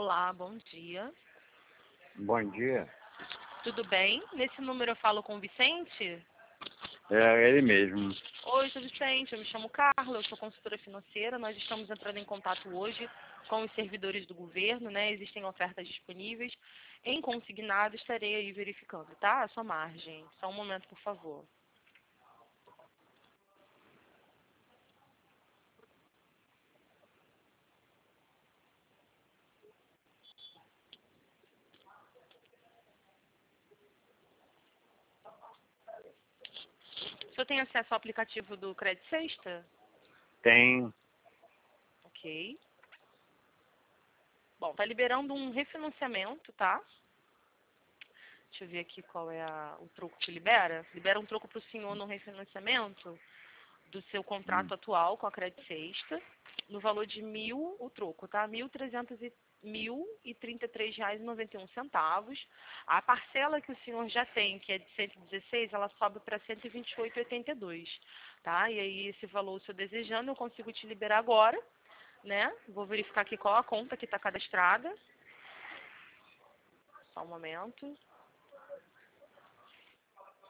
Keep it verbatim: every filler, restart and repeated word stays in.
Olá, bom dia. Bom dia. Tudo bem? Nesse número eu falo com o Vicente? É ele mesmo. Oi, sou Vicente, eu me chamo Carla, eu sou consultora financeira. Nós estamos entrando em contato hoje com os servidores do governo, né? Existem ofertas disponíveis. Em consignado, estarei aí verificando, tá? A sua margem. Só um momento, por favor. O senhor tem acesso ao aplicativo do Credit Sexta? Tem. Ok. Bom, tá liberando um refinanciamento, tá? Deixa eu ver aqui qual é a, o troco que libera. Libera um troco para o senhor no refinanciamento do seu Hum. contrato atual com a Credit Sexta, no valor de mil, o troco, tá? Mil trezentos e mil e trinta e três reais e noventa e um centavos. A parcela que o senhor já tem, que é de cento e dezesseis, ela sobe para cento e vinte e oito reais e oitenta e dois centavos, tá? E aí esse valor, o senhor desejando, eu consigo te liberar agora, né? Vou verificar aqui qual a conta que está cadastrada. Só um momento.